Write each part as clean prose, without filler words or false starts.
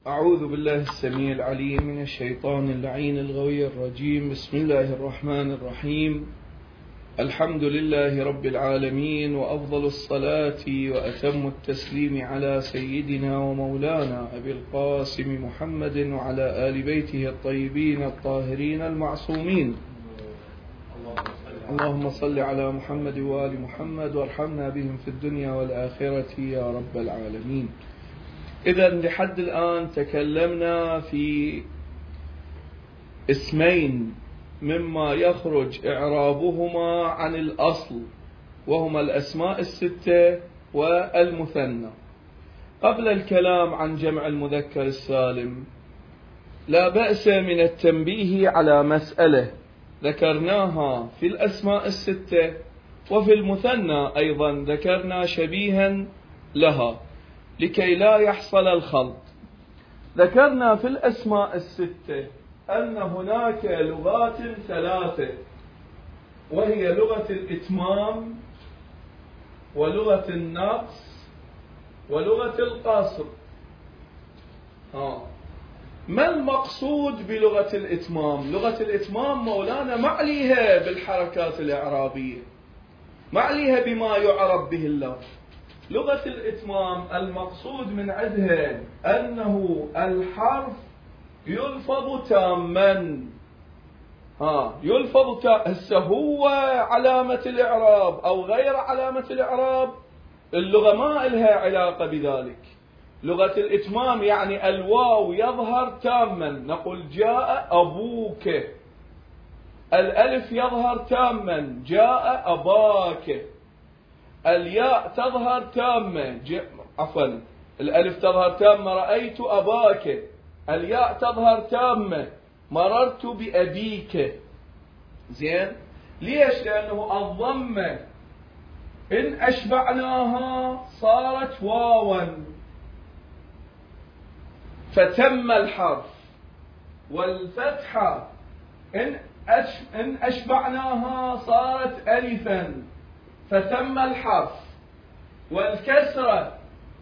أعوذ بالله السميع العليم من الشيطان اللعين الغوي الرجيم. بسم الله الرحمن الرحيم. الحمد لله رب العالمين، وأفضل الصلاة وأتم التسليم على سيدنا ومولانا أبي القاسم محمد وعلى آل بيته الطيبين الطاهرين المعصومين. اللهم صل على محمد وآل محمد وارحمنا بهم في الدنيا والآخرة يا رب العالمين. إذا لحد الآن تكلمنا في اسمين مما يخرج إعرابهما عن الأصل، وهما الأسماء الستة والمثنى. قبل الكلام عن جمع المذكر السالم لا بأس من التنبيه على مسألة ذكرناها في الأسماء الستة، وفي المثنى أيضا ذكرنا شبيها لها لكي لا يحصل الخلط. ذكرنا في الأسماء الستة أن هناك لغات ثلاثة، وهي لغة الإتمام ولغة النقص ولغة القصر. ما المقصود بلغة الإتمام؟ لغة الإتمام مولانا ما عليها بالحركات الإعرابية، ما عليها بما يعرب به اللفظ. لغة الإتمام المقصود من عندها أنه الحرف يلفظ تاما. يلفظ هسه هو علامة الإعراب أو غير علامة الإعراب، اللغة ما لها علاقة بذلك. لغة الإتمام يعني الواو يظهر تاما، نقول جاء أبوك. الألف يظهر تاما، جاء أباك. الياء تظهر تامة، الألف تظهر تامة، رأيت أباك. الياء تظهر تامة، مررت بأبيك. زين؟ ليش؟ لأنه الضمة إن أشبعناها صارت واوا فتم الحرف، والفتحة إن أشبعناها صارت ألفا فتم الحرف، والكسرة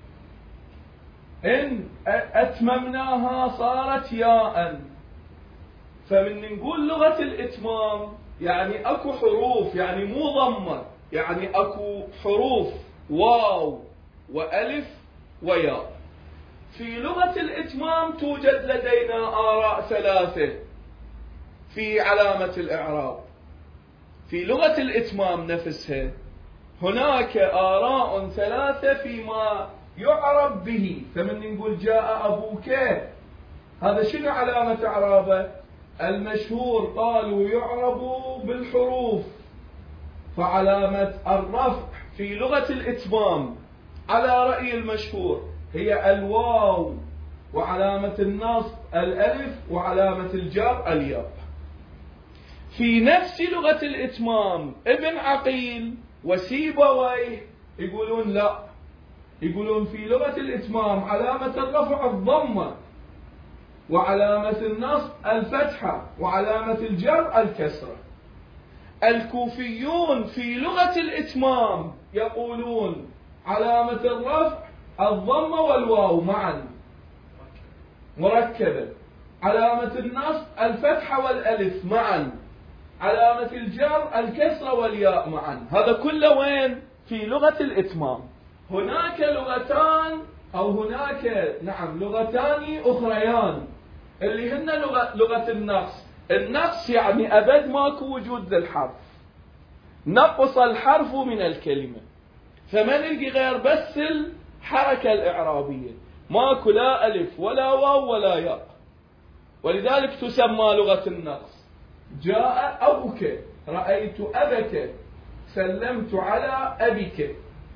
إن أتممناها صارت ياء. فمن نقول لغة الإتمام يعني أكو حروف، يعني مو ضمة، يعني أكو حروف واو وألف وياء. في لغة الإتمام توجد لدينا آراء ثلاثة في علامة الإعراب. في لغة الإتمام نفسها هناك آراء ثلاثة فيما يعرب به. فمن نقول جاء أبوك، هذا شنو علامة إعرابه؟ المشهور قالوا يعرب بالحروف، فعلامة الرفع في لغة الإتمام على رأي المشهور هي الواو، وعلامة النصب الألف، وعلامة الجر الياء. في نفس لغة الإتمام ابن عقيل وسيبويه يقولون لا، يقولون في لغة الإتمام علامة الرفع الضمة، وعلامة النصب الفتحة، وعلامة الجر الكسرة. الكوفيون في لغة الإتمام يقولون علامة الرفع الضمة والواو معا مركبة، علامة النصب الفتحة والألف معا، علامة الجر الكسرة والياء معا. هذا كله وين؟ في لغة الإتمام. هناك لغتان أو هناك لغتان أخريان اللي هن لغة النقص. النقص يعني أبد ماكو وجود للحرف، نقص الحرف من الكلمة، فما نلقي غير بس الحركة الإعرابية، ماكو لا ألف ولا واو ولا ياء، ولذلك تسمى لغة النقص. جاء أبوك، رأيت أبك، سلمت على أبيك.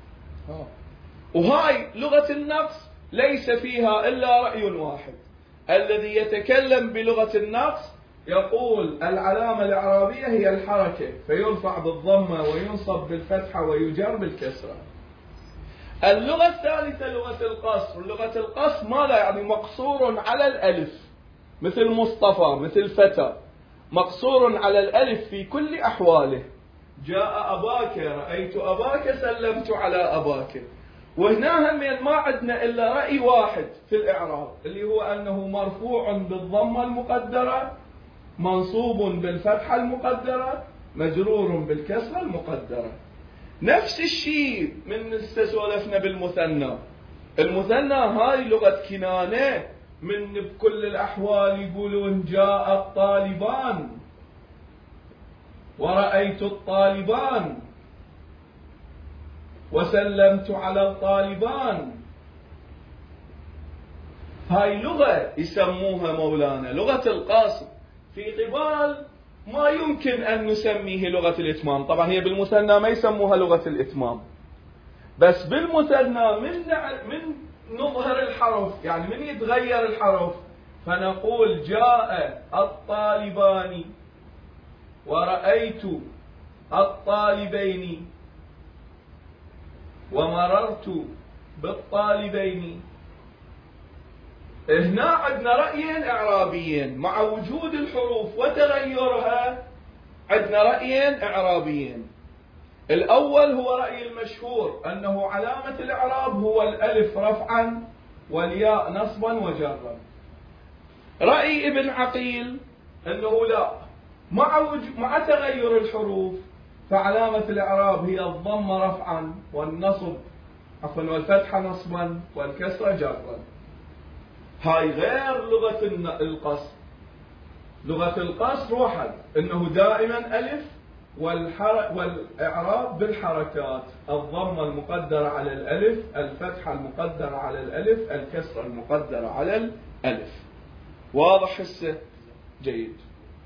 وهاي لغة النقص ليس فيها إلا رأي واحد. الذي يتكلم بلغة النقص يقول العلامة الإعرابية هي الحركة، فيرفع بالضمة وينصب بالفتحة ويجر بالكسرة. اللغة الثالثة لغة القصر. لغة القصر ماذا يعني؟ مقصور على الألف، مثل مصطفى، مثل فتى، مقصور على الألف في كل أحواله. جاء أباك، رأيت أباك، سلمت على أباك. وهنا هم ما عندنا إلا رأي واحد في الإعراب اللي هو أنه مرفوع بالضمة المقدرة، منصوب بالفتحة المقدرة، مجرور بالكسرة المقدرة. نفس الشيء من استسولفنا بالمثنى. المثنى هاي لغة كنانة، من بكل الأحوال يقولون جاء الطالبان ورأيت الطالبان وسلمت على الطالبان. هاي لغة يسموها مولانا لغة القصر، في قبال ما يمكن أن نسميه لغة الإتمام. طبعا هي بالمثنى ما يسموها لغة الإتمام، بس بالمثنى من نظهر الحرف، يعني من يتغير الحرف، فنقول جاء الطالبان ورأيت الطالبين ومررت بالطالبين. هنا عندنا رأيين إعرابيين مع وجود الحروف وتغيرها، عندنا رأيين إعرابيين. الأول هو رأي المشهور أنه علامة الإعراب هو الألف رفعا والياء نصبا وجرا. رأي ابن عقيل أنه لا، مع تغير الحروف فعلامة الإعراب هي الضمة رفعا والفتحة نصبا والكسرة جرا. هاي غير لغة القصر. لغة القصر واحد، أنه دائما ألف والإعراب بالحركات، الضمة المقدرة على الألف، الفتحة المقدرة على الألف، الكسرة المقدرة على الألف. واضح هسه؟ جيد.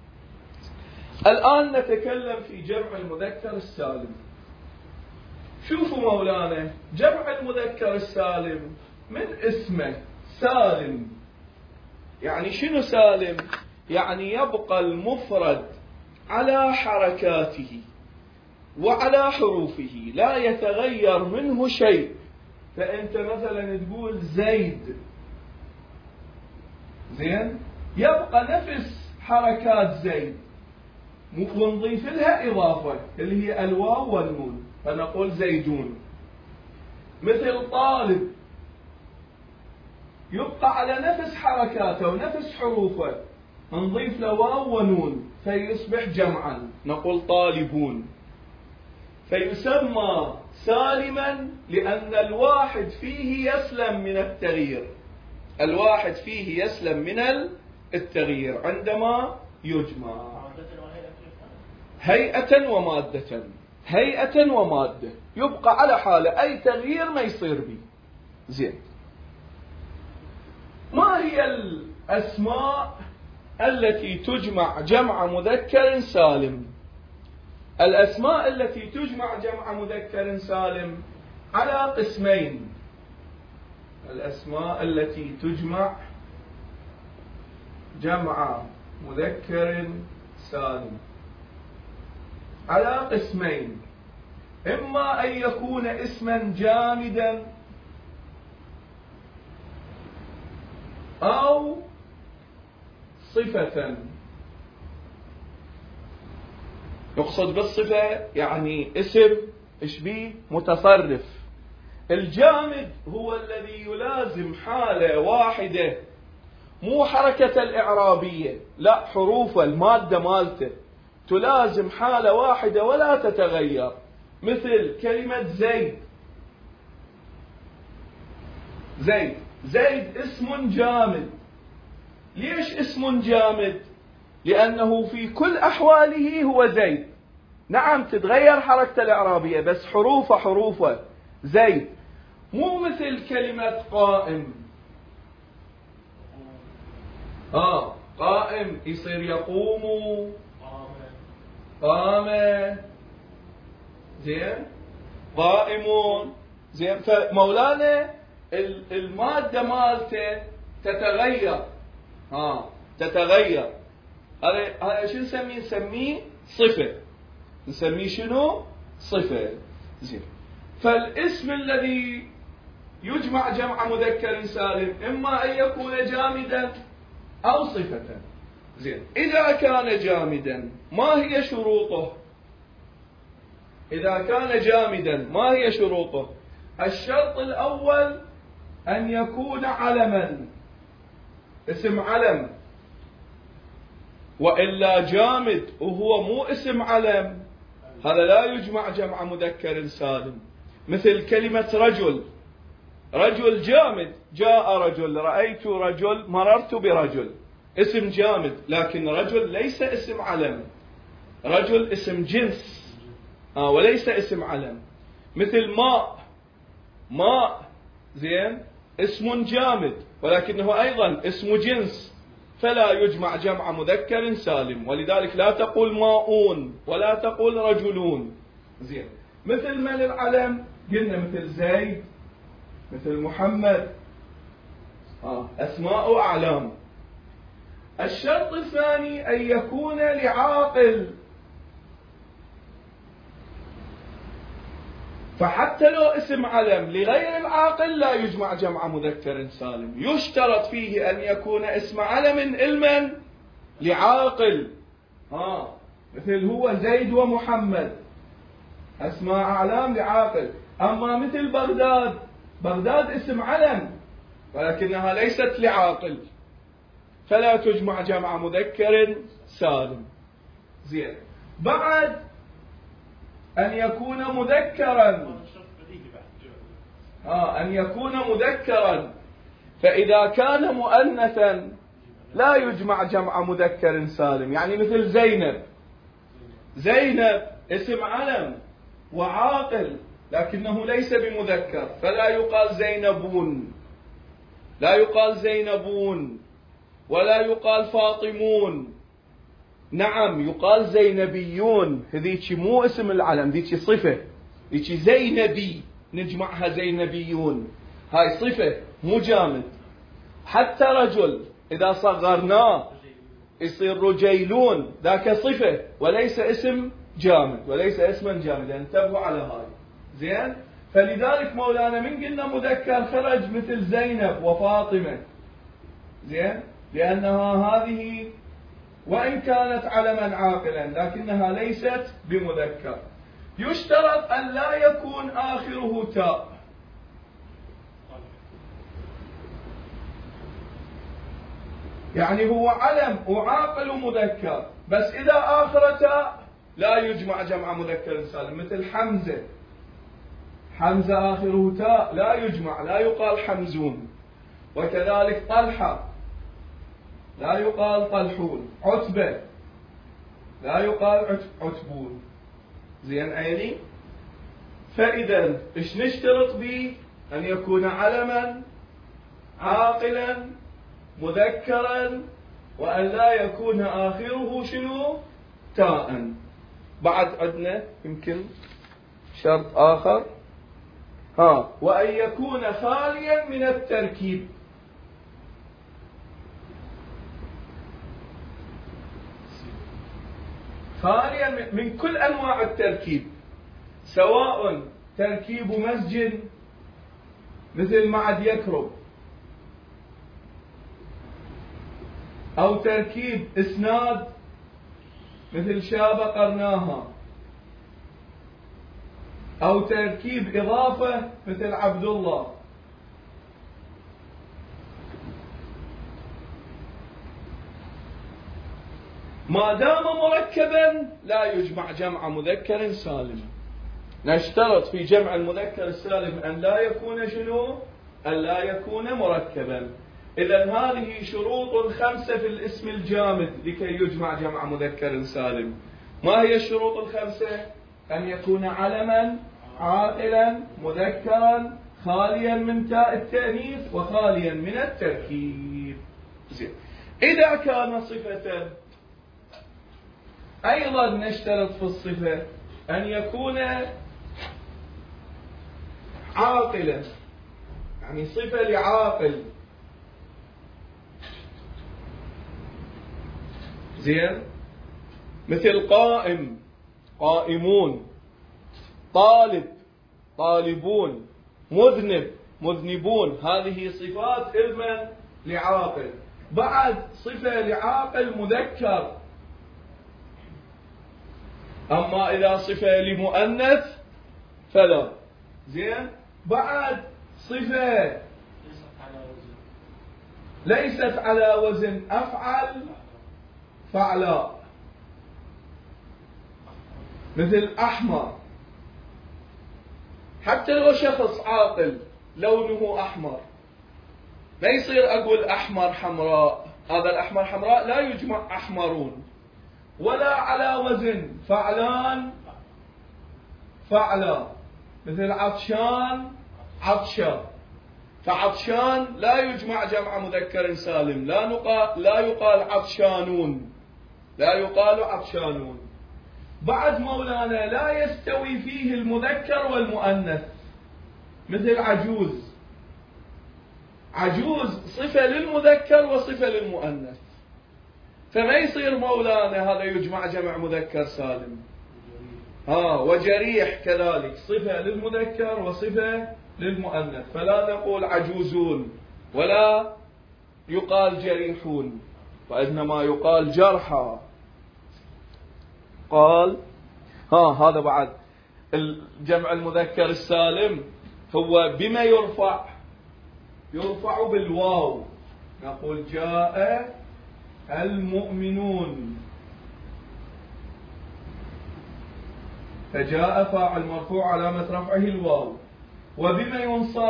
الآن نتكلم في جمع المذكر السالم. شوفوا مولانا، جمع المذكر السالم من اسمه سالم. يعني شنو سالم؟ يعني يبقى المفرد على حركاته وعلى حروفه، لا يتغير منه شيء. فأنت مثلا تقول زيد، زين، يبقى نفس حركات زيد، ونضيف لها إضافة اللي هي الواو والنون، فنقول زيدون. مثل طالب، يبقى على نفس حركاته ونفس حروفه، نضيف له واو ونون فيصبح جمعا، نقول طالبون. فيسمى سالما لأن الواحد فيه يسلم من التغيير، الواحد فيه يسلم من التغيير عندما يجمع. هيئة ومادة، هيئة ومادة، يبقى على حالة، أي تغيير ما يصير به. زين، ما هي الأسماء التي تجمع جمع مذكر سالم؟ الأسماء التي تجمع جمع مذكر سالم على قسمين. الأسماء التي تجمع جمع مذكر سالم على قسمين: إما أن يكون اسما جامدا أو صفة. يقصد بالصفة يعني اسم اشبيه متصرف. الجامد هو الذي يلازم حالة واحدة، مو حركة الإعرابية، لا، حروف المادة مالته تلازم حالة واحدة ولا تتغير. مثل كلمة زيد. زيد، زيد اسم جامد. ليش اسم جامد؟ لأنه في كل أحواله هو زيد. نعم تتغير حركة الإعرابية بس حروفه زيد. مو مثل كلمة قائم. قائم يصير يقوم، قام، زين، قائمون، زين. فمولانا المادة مالته تتغير، تتغير. هذا شو نسميه؟ نسميه صفة. نسميه شنو؟ صفة. زين. فالاسم الذي يجمع جمع مذكر سالم إما أن يكون جامدا أو صفة. زين. إذا كان جامدا ما هي شروطه؟ إذا كان جامدا ما هي شروطه؟ الشرط الأول أن يكون علما، اسم علم، وإلا جامد وهو مو اسم علم هذا لا يجمع جمع مذكر سالم. مثل كلمة رجل، رجل جامد، جاء رجل، رأيت رجل، مررت برجل، اسم جامد، لكن رجل ليس اسم علم، رجل اسم جنس وليس اسم علم. مثل ماء، ماء زين اسم جامد ولكنه أيضا اسم جنس، فلا يجمع جمع مذكر سالم، ولذلك لا تقول ماؤون ولا تقول رجلون. زين مثل من العلم قلنا مثل زيد، مثل محمد، أسماء وأعلام. الشرط الثاني أن يكون لعاقل، فحتى لو اسم علم لغير العاقل لا يجمع جمع مذكر سالم، يشترط فيه أن يكون اسم علم علما لعاقل. مثل هو زيد ومحمد، أسماء أعلام لعاقل. أما مثل بغداد، بغداد اسم علم ولكنها ليست لعاقل، فلا تجمع جمع مذكر سالم. زين بعد أن يكون مذكرا، أن يكون مذكرا، فإذا كان مؤنثا لا يجمع جمع مذكر سالم. يعني مثل زينب، زينب اسم علم وعاقل لكنه ليس بمذكر، فلا يقال زينبون، لا يقال زينبون، ولا يقال فاطمون. نعم يقال زينبيون، هذيك مو اسم العلم، ذيك صفة، ذيك زينبي نجمعها زينبيون، هاي صفة مو جامد. حتى رجل إذا صغرناه يصير رجيلون، ذاك صفة وليس اسم جامد، وليس اسما جامدا، انتبهوا على هاي. زين فلذلك مولانا من قلنا مذكر خرج مثل زينب وفاطمة، زين لأنها هذه وإن كانت علما عاقلا لكنها ليست بمذكر. يشترط أن لا يكون آخره تاء، يعني هو علم وعاقل ومذكر، بس إذا آخر تاء لا يجمع جمع مذكر سالم. مثل حمزة، حمزة آخره تاء لا يجمع، لا يقال حمزون. وكذلك طلحة لا يقال طلحون، عتبة لا يقال عتبون. زين عيني. فإذا إيش نشترط به؟ أن يكون علما عاقلا مذكرا، وأن لا يكون آخره شنو؟ تاء. بعد عندنا يمكن شرط آخر، وأن يكون خاليا من التركيب. خاليا من كل أنواع التركيب، سواء تركيب مزج مثل معد يكرب، أو تركيب إسناد مثل شاب قرناها، أو تركيب إضافة مثل عبد الله. ما دام مركبا لا يجمع جمع مذكر سالم. نشترط في جمع المذكر السالم أن لا يكون شنو؟ أن لا يكون مركبا. إذن هذه شروط 5 في الاسم الجامد لكي يجمع جمع مذكر سالم. ما هي الشروط 5؟ أن يكون علما عاقلا مذكرا خاليا من تاء التأنيث وخاليا من التركيب. زين. إذا كان صفة أيضا نشترط في الصفة أن يكون عاقلا، يعني صفة لعاقل. زين مثل قائم قائمون، طالب طالبون، مذنب مذنبون، هذه صفات علما لعاقل. بعد صفة لعاقل مذكر. أما إذا صفة لمؤنث فلا. زين بعد صفة ليست على وزن أفعل فعلاء، مثل أحمر. حتى لو شخص عاقل لونه أحمر ما يصير أقول أحمر حمراء، هذا الأحمر حمراء لا يجمع أحمرون. ولا على وزن فعلان فعلا، مثل عطشان عطشة، فعطشان لا يجمع جمع مذكر سالم، لا يقال عطشانون، لا يقال عطشانون. بعد مولانا لا يستوي فيه المذكر والمؤنث، مثل عجوز. عجوز صفة للمذكر وصفة للمؤنث، فما يصير مولانا هذا يجمع جمع مذكر سالم. وجريح كذلك صفة للمذكر وصفة للمؤنث، فلا نقول عجوزون ولا يقال جريحون، وإنما يقال جرحى. قال هذا بعد الجمع المذكر السالم هو بما يرفع بالواو. نقول جاء المؤمنون، فجاء فاعل مرفوع علامة رفعه الواو. وبما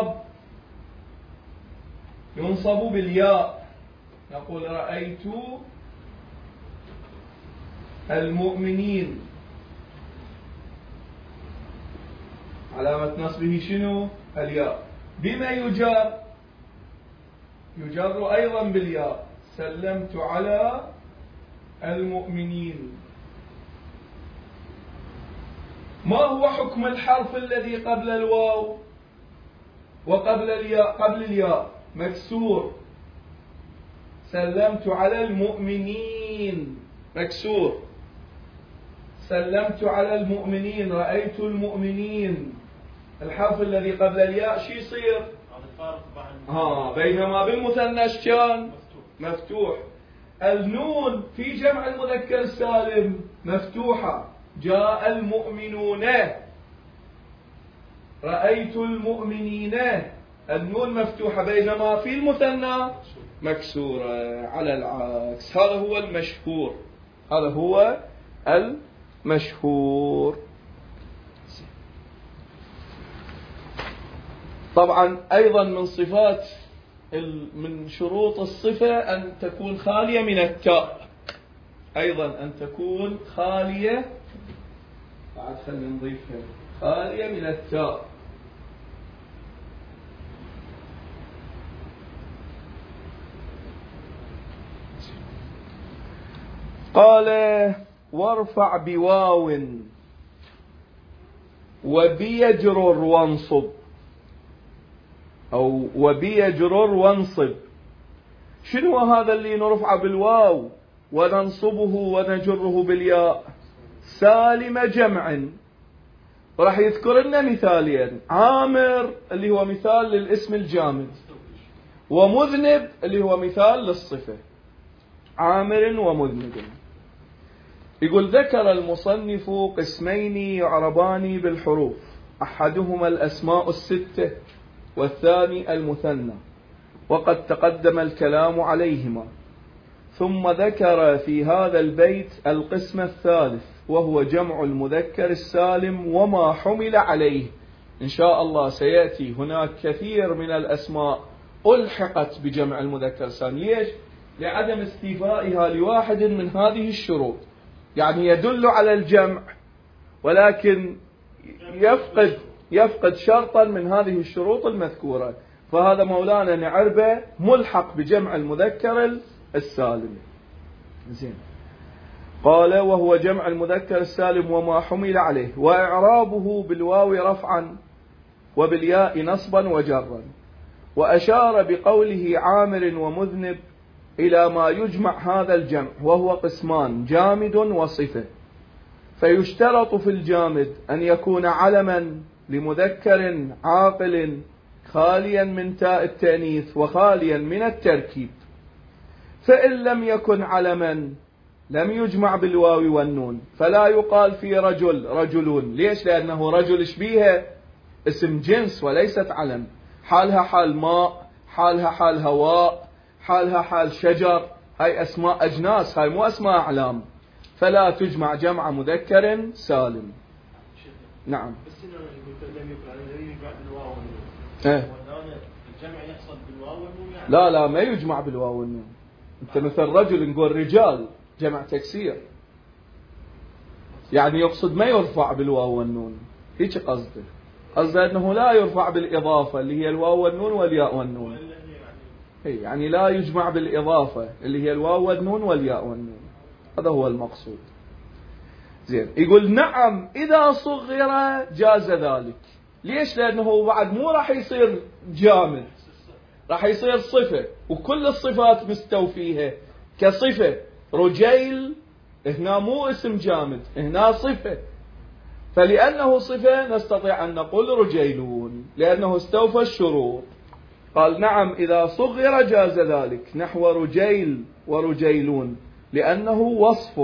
ينصب بالياء، نقول رأيت المؤمنين، علامة نصبه شنو؟ الياء. بما يجر أيضا بالياء، سلمت على المؤمنين. ما هو حكم الحرف الذي قبل الواو وقبل الياء؟ قبل الياء مكسور، سلمت على المؤمنين مكسور، سلمت على المؤمنين، رأيت المؤمنين. الحرف الذي قبل الياء شو يصير؟ بينما بالمثنى كان مفتوح. النون في جمع المذكر السالم مفتوحة، جاء المؤمنون، رأيت المؤمنين، النون مفتوحة، بينما في المثنى مكسورة. على العكس، هذا هو المشهور، هذا هو المشهور. طبعا أيضا من صفات من شروط الصفة أن تكون خالية من التاء، أيضا أن تكون خالية، بعد خلينا نضيفها، خالية من التاء. قال وارفع بواو وبيجرر وانصب، أو وبيجرر وانصب. شنو هذا اللي نرفع بالواو وننصبه ونجره بالياء؟ سالم جمع. راح يذكر لنا مثالين، عامر اللي هو مثال للاسم الجامد، ومذنب اللي هو مثال للصفة. عامر ومذنب. يقول ذكر المصنف قسمين يعربان بالحروف، أحدهما الأسماء الستة والثاني المثنى، وقد تقدم الكلام عليهما. ثم ذكر في هذا البيت القسم الثالث، وهو جمع المذكر السالم وما حمل عليه. إن شاء الله سيأتي هناك كثير من الأسماء ألحقت بجمع المذكر السالم. ليش؟ لعدم استيفائها لواحد من هذه الشروط، يعني يدل على الجمع ولكن يفقد شرطا من هذه الشروط المذكورة، فهذا مولانا نعربه ملحق بجمع المذكر السالم. زين. قال وهو جمع المذكر السالم وما حمل عليه، وإعرابه بالواو رفعا وبالياء نصبا وجرا. وأشار بقوله عامر ومذنب إلى ما يجمع هذا الجمع، وهو قسمان، جامد وصفة. فيشترط في الجامد أن يكون علما لمذكر عاقل خاليا من تاء التأنيث وخاليا من التركيب. فإن لم يكن علما لم يجمع بالواو والنون، فلا يقال في رجل رجلون. ليش؟ لأنه رجل شبيه اسم جنس وليست علم، حالها حال ماء، حالها حال هواء، حالها حال شجر، هاي أسماء أجناس، هاي مو أسماء أعلام، فلا تجمع جمع مذكر سالم. نعم. بس هنا لم يجمع بالواو والنون. إيه؟ الجمع يحصل بالواو والنون يعني؟ لا ما يجمع بالواو والنون. أنت مثل رجل نقول رجال جمع تكسير، يعني يقصد ما يرفع بالواو والنون، هيك قصده أنه لا يرفع بالإضافة اللي هي الواو والنون والياء والنون. يعني لا يجمع بالإضافة اللي هي الواو والنون والياء والنون، هذا هو المقصود. زين، يقول نعم إذا صغر جاز ذلك. ليش؟ لأنه بعد مو راح يصير جامد، راح يصير صفة، وكل الصفات مستوفيها كصفة. رجيل هنا مو اسم جامد، هنا صفة، فلأنه صفة نستطيع أن نقول رجيلون لأنه استوفى الشروط. قال نعم إذا صغر جاز ذلك، نحو رجيل ورجيلون لأنه وصف.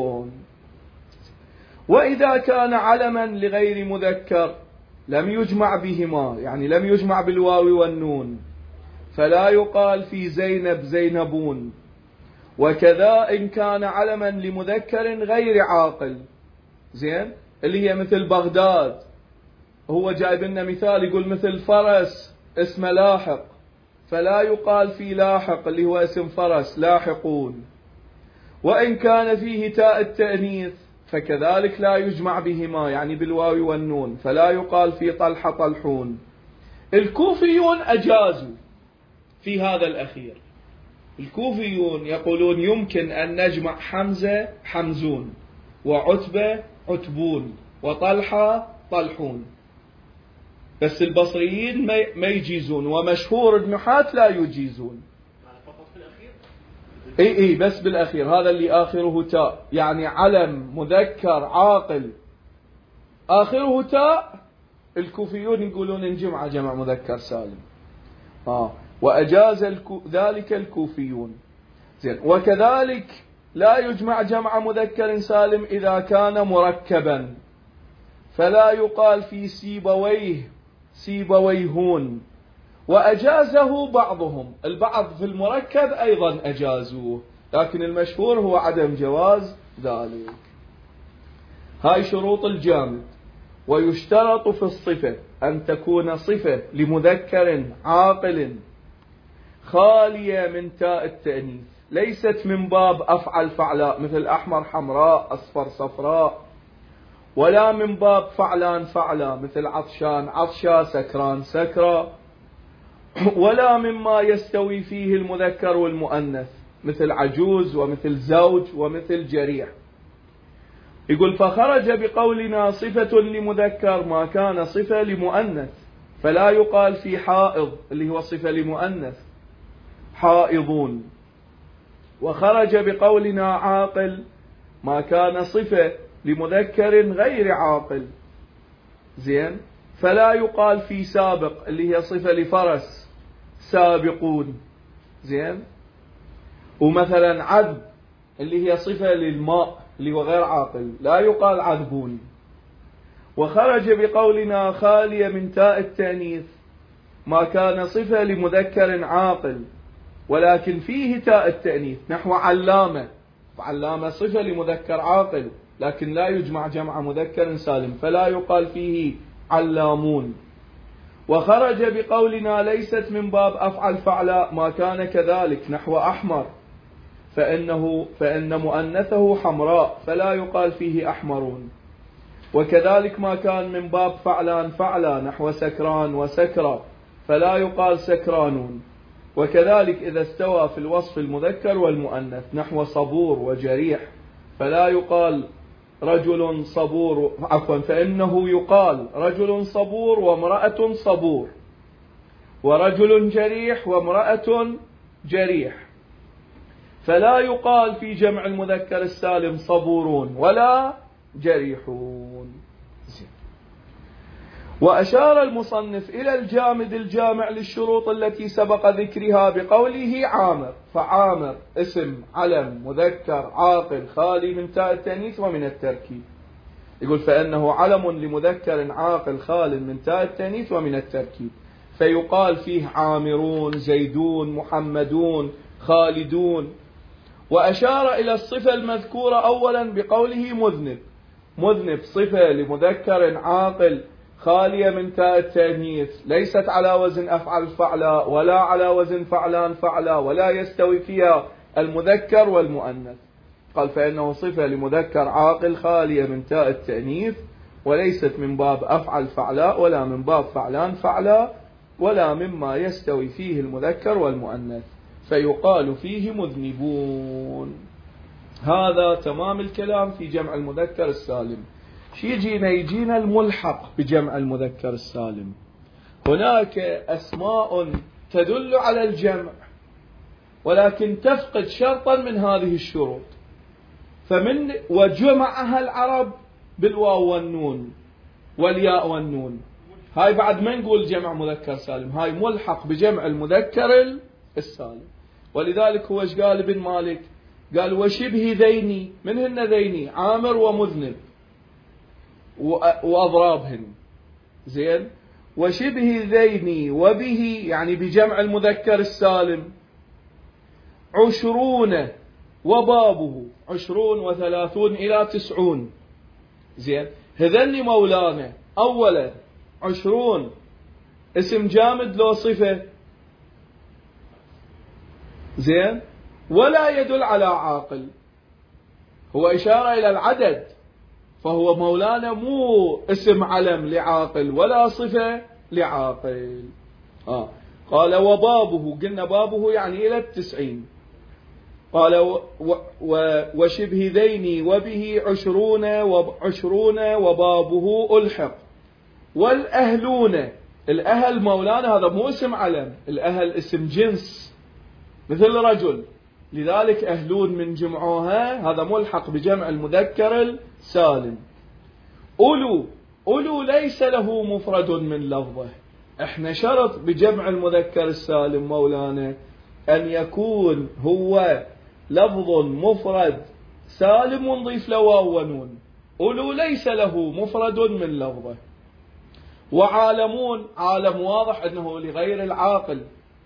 وإذا كان علما لغير مذكر لم يجمع بهما، يعني لم يجمع بالواو والنون، فلا يقال في زينب زينبون. وكذا إن كان علما لمذكر غير عاقل، زين، اللي هي مثل بغداد، هو جايب لنا مثال يقول مثل فرس اسم لاحق، فلا يقال في لاحق اللي هو اسم فرس لاحقون. وإن كان فيه تاء التأنيث فكذلك لا يجمع بهما، يعني بالواو والنون، فلا يقال في طلحة طلحون. الكوفيون أجازوا في هذا الأخير، الكوفيون يقولون يمكن أن نجمع حمزة حمزون، وعتبة عتبون، وطلحة طلحون، بس البصريين ما يجيزون، ومشهور النحاة لا يجيزون. فقط في الأخير؟ اي بس بالأخير، هذا اللي آخره تاء، يعني علم مذكر عاقل آخره تاء، الكوفيون يقولون انجمع جمع مذكر سالم. وأجاز ذلك الكوفيون. زين، وكذلك لا يجمع جمع مذكر سالم إذا كان مركبا، فلا يقال في سيبويه سيبويهون. وأجازه بعضهم، البعض في المركب أيضا أجازوه، لكن المشهور هو عدم جواز ذلك. هاي شروط الجامد. ويشترط في الصفة أن تكون صفة لمذكر عاقل خالية من تاء التأنيث، ليست من باب أفعل فعلاء مثل أحمر حمراء أصفر صفراء، ولا من باب فعلان فعلا مثل عطشان عطشا سكران سكرا، ولا مما يستوي فيه المذكر والمؤنث مثل عجوز ومثل زوج ومثل جريح. يقول فخرج بقولنا صفة لمذكر ما كان صفة لمؤنث، فلا يقال في حائض اللي هو صفة لمؤنث حائضون. وخرج بقولنا عاقل ما كان صفة لمذكر غير عاقل، زين، فلا يقال في سابق اللي هي صفة لفرس سابقون، زين. ومثلا عذب اللي هي صفة للماء اللي هو غير عاقل، لا يقال عذبون. وخرج بقولنا خالية من تاء التأنيث ما كان صفة لمذكر عاقل ولكن فيه تاء التأنيث، نحو علامة، علامة صفة لمذكر عاقل لكن لا يجمع جمع مذكر سالم، فلا يقال فيه علامون. وخرج بقولنا ليست من باب أفعل فعلاء ما كان كذلك، نحو أحمر، فإن مؤنثه حمراء فلا يقال فيه أحمرون. وكذلك ما كان من باب فعلان فعلا، نحو سكران وسكرى، فلا يقال سكرانون. وكذلك إذا استوى في الوصف المذكر والمؤنث، نحو صبور وجريح، فلا يقال رجل صبور، عفوا، فإنه يقال رجل صبور وامرأة صبور، ورجل جريح وامرأة جريح، فلا يقال في جمع المذكر السالم صبورون ولا جريحون. وأشار المصنف إلى الجامد الجامع للشروط التي سبق ذكرها بقوله عامر، فعامر اسم علم مذكر عاقل خالي من تاء التأنيث ومن التركيب. يقول فإنه علم لمذكر عاقل خال من تاء التأنيث ومن التركيب، فيقال فيه عامرون، زيدون، محمدون، خالدون. وأشار إلى الصفة المذكورة أولا بقوله مذنب. مذنب صفة لمذكر عاقل خالية من تاء التأنيث، ليست على وزن أفعل فعلا ولا على وزن فعلان فعلا، ولا يستوي فيها المذكر والمؤنث. قال فإنه صفة لمذكر عاقل خالية من تاء التأنيث، وليست من باب أفعل فعلا ولا من باب فعلان فعلا ولا مما يستوي فيه المذكر والمؤنث، فيقال فيه مذنبون. هذا تمام الكلام في جمع المذكر السالم. يجينا الملحق بجمع المذكر السالم. هناك أسماء تدل على الجمع ولكن تفقد شرطا من هذه الشروط، وجمعها العرب بالواو والنون والياء والنون. هاي بعد ما نقول جمع مذكر سالم، هاي ملحق بجمع المذكر السالم. ولذلك هو ايش قال ابن مالك؟ قال وشبه ذيني، من هن ذيني؟ عامر ومذنب وأضرابهن. زين. وشبه ذيني وبه يعني بجمع المذكر السالم 20 وبابه 20 و30 إلى 90. زين. هذني مولانا أولا 20 اسم جامد لو صفة، زين، ولا يدل على عاقل، هو إشارة إلى العدد، فهو مولانا مو اسم علم لعاقل ولا صفة لعاقل. قال وبابه، قلنا بابه يعني إلى 90. قال وشبه ذيني وبه 20 وبابه ألحق. والأهلون، الأهل مولانا هذا مو اسم علم، الأهل اسم جنس مثل رجل، لذلك أهلون من جمعوها هذا ملحق بجمع المذكر السالم. أولو ليس له مفرد من لفظه. احنا شرط بجمع المذكر السالم مولانا أن يكون هو لفظ مفرد سالم ونضيف له واو ونون. أولو ليس له مفرد من لفظه. وعالمون، عالم واضح أنه لغير العاقل،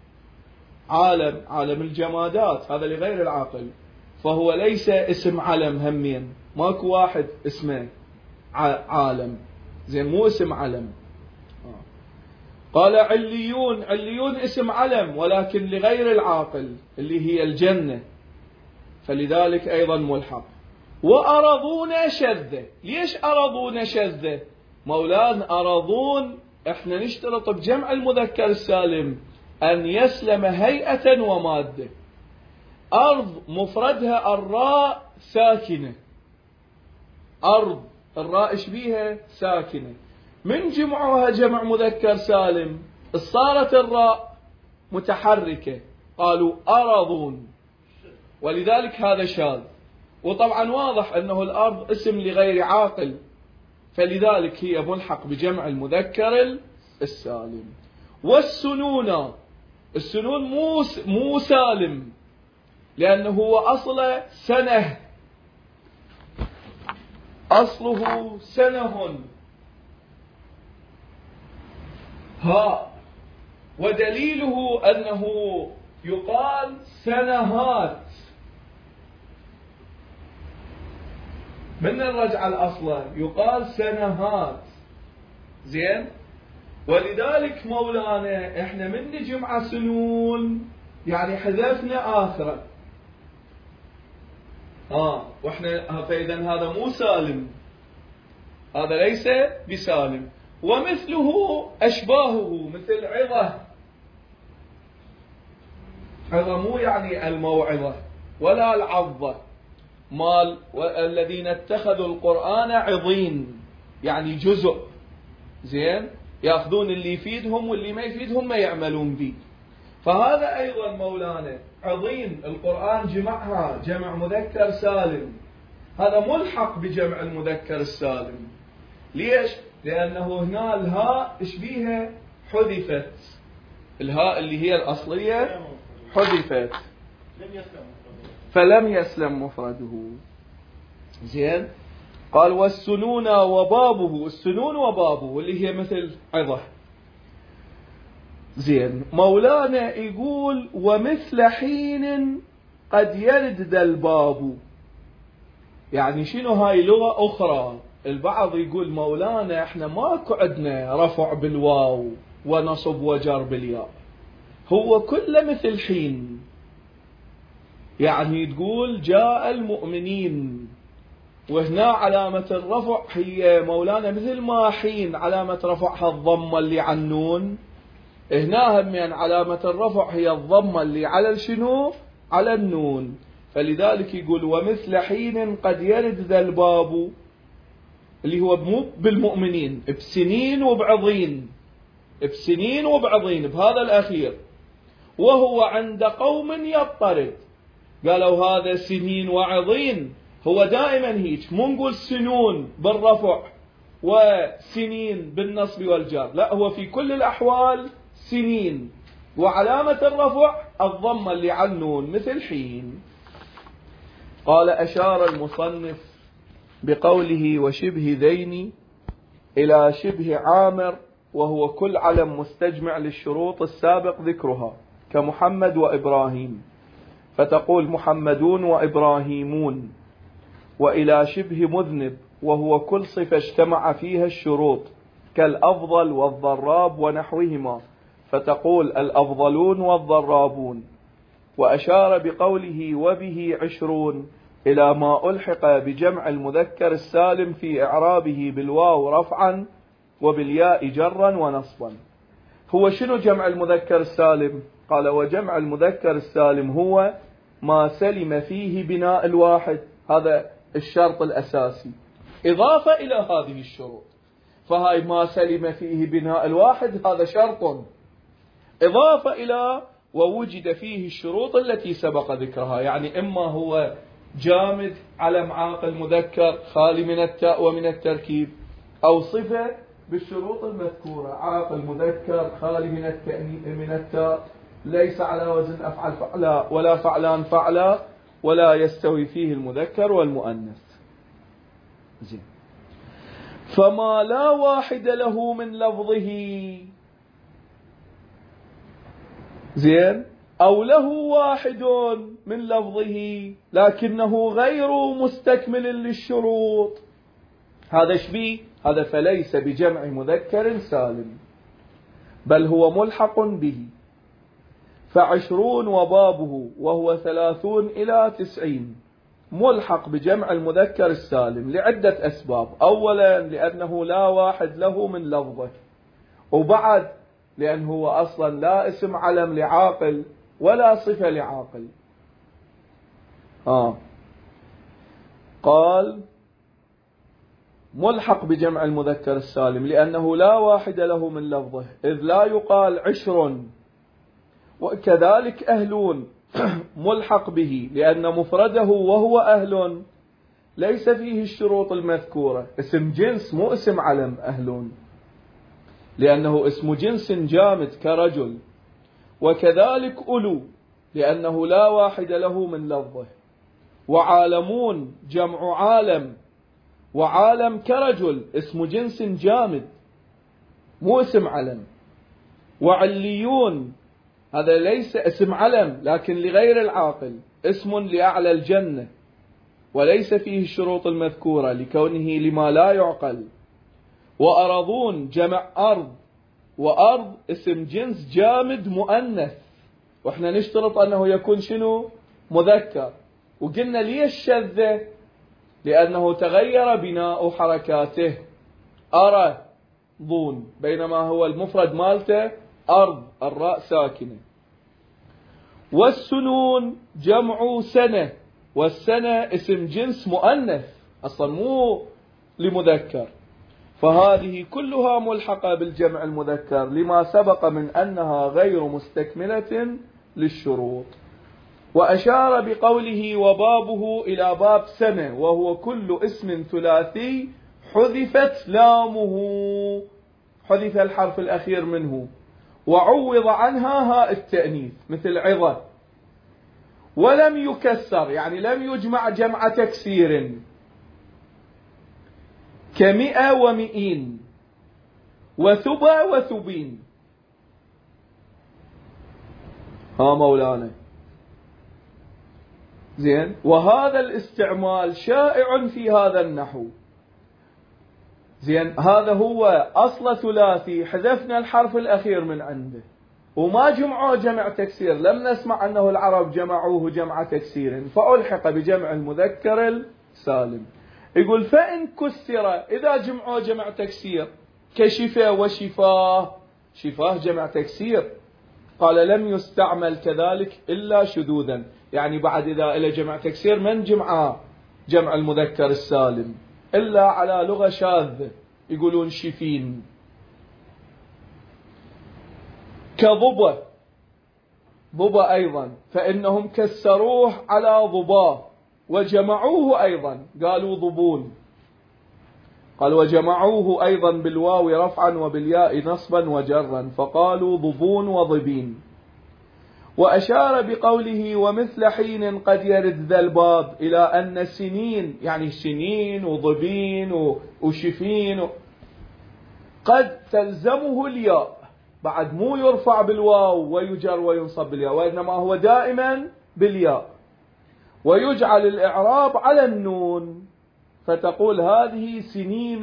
عالم الجمادات هذا لغير العاقل، فهو ليس اسم علم همين، ماكو واحد اسمه عالم، زين، مو اسم علم. قال عليون اسم علم ولكن لغير العاقل اللي هي الجنة، فلذلك أيضا ملحق. وأرضون شذة. ليش أرضون شذة؟ مولان أرضون احنا نشترط بجمع المذكر السالم أن يسلم هيئة ومادة. أرض مفردها الراء ساكنة، أرض الراء إيش بيها؟ ساكنة. من جمعها جمع مذكر سالم صارت الراء متحركة، قالوا أرضون، ولذلك هذا شاذ. وطبعا واضح أنه الأرض اسم لغير عاقل، فلذلك هي ملحق بجمع المذكر السالم. والسنون، السنون مو سالم لأنه هو أصله سنة، أصله سنه ودليله أنه يقال سنهات من الرجعة الأصلة، يقال سنهات. زين. ولذلك مولانا احنا من نجمع سنون يعني حذفنا آخرة، واحنا فإذا هذا مو سالم، هذا ليس بسالم. ومثله أشباهه مثل عظة مو يعني الموعظة ولا العظة، مال والذين اتخذوا القرآن عظين يعني جزء، زين، يأخذون اللي يفيدهم واللي ما يفيدهم ما يعملون به. فهذا أيضا مولانا عظيم القرآن جمعها جمع مذكر سالم، هذا ملحق بجمع المذكر السالم. ليش؟ لأنه هنا الهاء إيش بيها؟ حذفت، الهاء اللي هي الأصلية حذفت فلم يسلم مفرده. زين. قال والسنون وبابه، السنون وبابه اللي هي مثل عظة. زين، مولانا يقول ومثل حين قد يرد ذا الباب. يعني شنو هاي لغة أخرى. البعض يقول مولانا احنا ماكو عندنا رفع بالواو ونصب وجر بالياء، هو كله مثل حين. يعني تقول جاء المؤمنين، وهنا علامة الرفع هي مولانا مثل ما حين علامة رفعها الضمة اللي على النون، هنا هم يعني علامة الرفع هي الضمة اللي على الشنو؟ على النون. فلذلك يقول ومثل حين قد يرد ذا الباب، اللي هو مو بالمؤمنين، بسنين وبعظين، بسنين وبعظين بهذا الأخير، وهو عند قوم يضطرد. قالوا هذا سنين وعظين، هو دائما هيك، مو نقول سنون بالرفع وسنين بالنصب والجر، لا، هو في كل الأحوال سنين، وعلامة الرفع الضمة اللي على النون مثل حين. قال أشار المصنف بقوله وشبه ذين إلى شبه عامر، وهو كل علم مستجمع للشروط السابق ذكرها كمحمد وإبراهيم، فتقول محمدون وإبراهيمون. وإلى شبه مذنب، وهو كل صفة اجتمع فيها الشروط كالأفضل والضراب ونحوهما، فتقول الأفضلون والضرابون. وأشار بقوله وبه 20 إلى ما ألحق بجمع المذكر السالم في إعرابه بالواو رفعا وبالياء جرا ونصبا. هو شنو جمع المذكر السالم؟ قال وجمع المذكر السالم هو ما سلم فيه بناء الواحد، هذا الشرط الأساسي، إضافة إلى هذه الشروط. فهاي ما سلم فيه بناء الواحد هذا شرط، إضافة إلى ووجد فيه الشروط التي سبق ذكرها. يعني إما هو جامد علم عاقل مذكر خالي من التاء ومن التركيب، أو صفة بالشروط المذكورة عاقل مذكر خالي من التاء، ليس على وزن أفعل فعلا ولا فعلان فعلا، ولا يستوي فيه المذكر والمؤنث. زين، فما لا واحد له من لفظه، زين، أو له واحد من لفظه لكنه غير مستكمل للشروط، هذا شبيه، هذا فليس بجمع مذكر سالم، بل هو ملحق به. 20 وبابه، وهو 30 إلى 90، ملحق بجمع المذكر السالم لعدة أسباب. أولا لأنه لا واحد له من لفظه، وبعد لأنه هو أصلا لا اسم علم لعاقل ولا صفة لعاقل. قال ملحق بجمع المذكر السالم لأنه لا واحد له من لفظه، إذ لا يقال 20. وكذلك أهلون ملحق به لأن مفرده وهو أهل ليس فيه الشروط المذكورة، اسم جنس مو اسم علم أهلون، لأنه اسم جنس جامد كرجل. وكذلك أولو لأنه لا واحد له من لفظه. وعالمون جمع عالم، وعالم كرجل اسم جنس جامد مو اسم علم. وعليون هذا ليس اسم علم لكن لغير العاقل، اسم لأعلى الجنة وليس فيه الشروط المذكورة لكونه لما لا يعقل. وأرضون جمع أرض، وأرض اسم جنس جامد مؤنث، وإحنا نشترط أنه يكون شنو؟ مذكر. وقلنا ليش شذة؟ لأنه تغير بناء حركاته، أرى ضون، بينما هو المفرد مالته أرض، الراء ساكنة. والسنون جمع سنة، والسنة اسم جنس مؤنث أصلا مو لمذكر، فهذه كلها ملحقة بالجمع المذكر لما سبق من أنها غير مستكملة للشروط. وأشار بقوله وبابه إلى باب سنة، وهو كل اسم ثلاثي حذفت لامه، حذف الحرف الأخير منه، وعوض عنها هاء التأنيث مثل عظة، ولم يكسر يعني لم يجمع جمع تكسير. كمئة ومئين وثبى وثبين. ها مولانا زين. وهذا الاستعمال شائع في هذا النحو. زين، هذا هو أصل ثلاثي، حذفنا الحرف الأخير من عنده وما جمعوه جمع تكسير. لم نسمع أنه العرب جمعوه جمع تكسير فألحق بجمع المذكر السالم. يقول فإن كسر، إذا جمعوه جمع تكسير كشفة وشفاه، شفاه جمع تكسير، قال لم يستعمل كذلك إلا شذوذا، يعني بعد إذا إلى جمع تكسير من جمع المذكر السالم إلا على لغة شاذة، يقولون شفين. كضبة، ضبة أيضا، فإنهم كسروه على ضباه وجمعوه أيضا، قالوا ضبون. قال وجمعوه أيضا بالواو رفعا وبالياء نصبا وجرا، فقالوا ضبون وضبين. وأشار بقوله ومثل حين قد يرد ذا الباب إلى أن سنين، يعني سنين وضبين وشفين قد تلزمه الياء، بعد مو يرفع بالواو ويجر وينصب بالياء، وإنما هو دائما بالياء، ويجعل الإعراب على النون، فتقول هذه سنين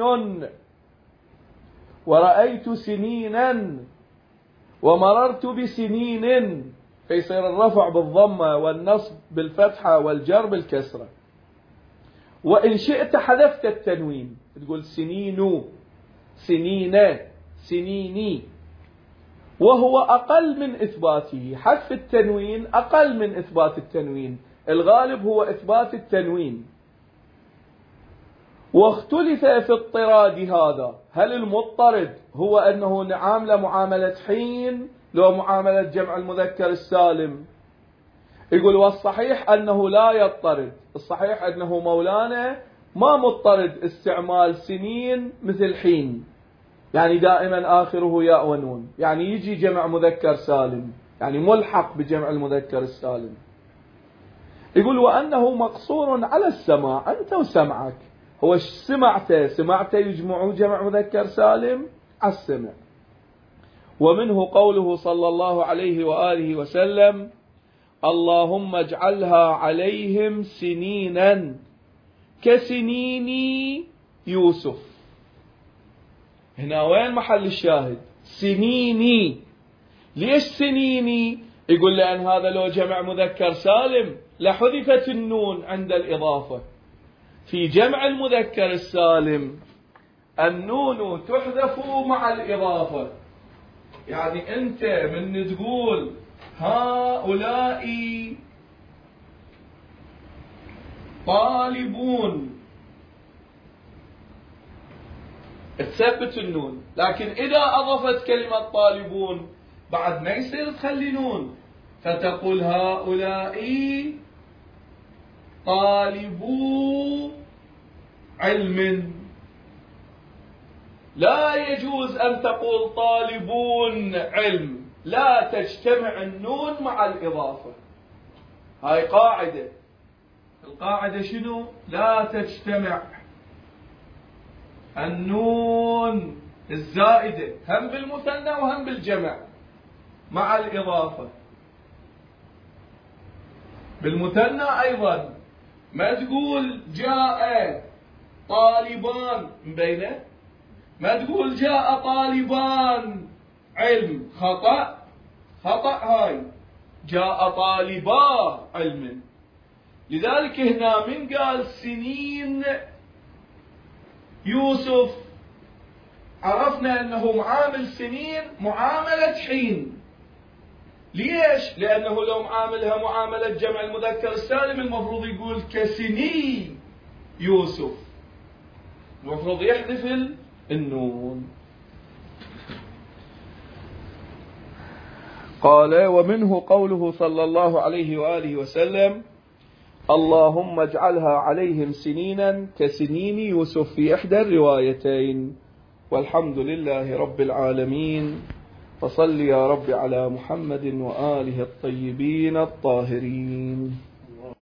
ورأيت سنينا ومررت بسنين، فيصير الرفع بالضمة والنصب بالفتحة والجر بالكسرة. وإن شئت حذفت التنوين، تقول سنين، سنين، سنيني، وهو أقل من إثباته. حذف التنوين أقل من إثبات التنوين، الغالب هو إثبات التنوين. واختلف في اضطراد هذا، هل المضطرد هو أنه نعامل معاملة حين لو معاملة جمع المذكر السالم؟ يقول والصحيح أنه لا يضطرد، الصحيح أنه مولانا ما مضطرد استعمال سنين مثل حين، يعني دائما آخره ياء ونون، يعني يجي جمع مذكر سالم، يعني ملحق بجمع المذكر السالم. يقول وأنه مقصور على السماع، أنت وسمعك، هو سمعته يجمعوا جمع مذكر سالم على السمع. ومنه قوله صلى الله عليه وآله وسلم اللهم اجعلها عليهم سنينا كسنين يوسف. هنا وين محل الشاهد؟ سنيني. ليش سنيني؟ يقول لأن هذا لو جمع مذكر سالم لحذفت النون عند الإضافة. في جمع المذكر السالم النون تحذف مع الإضافة، يعني أنت من تقول هؤلاء طالبون تثبت النون، لكن إذا أضفت كلمة طالبون بعد ما يصير تخلي نون، فتقول هؤلاء طالبو علم. لا يجوز أن تقول طالبون علم، لا تجتمع النون مع الإضافة. هاي قاعدة، القاعدة شنو؟ لا تجتمع النون الزائدة هم بالمثنى وهم بالجمع مع الإضافة. بالمثنى أيضا ما تقول جاء طالبان بينه، ما تقول جاء طالبان علم، خطأ هاي، جاء طالبا علم. لذلك هنا من قال سنين يوسف عرفنا أنه معامل سنين معاملة حين. ليش؟ لأنه لو معاملها معاملة جمع المذكر السالم المفروض يقول كسني يوسف، المفروض يحذف النون. قال ومنه قوله صلى الله عليه وآله وسلم اللهم اجعلها عليهم سنينا كسنين يوسف في إحدى الروايتين. والحمد لله رب العالمين، وصل يا رب على محمد وآله الطيبين الطاهرين.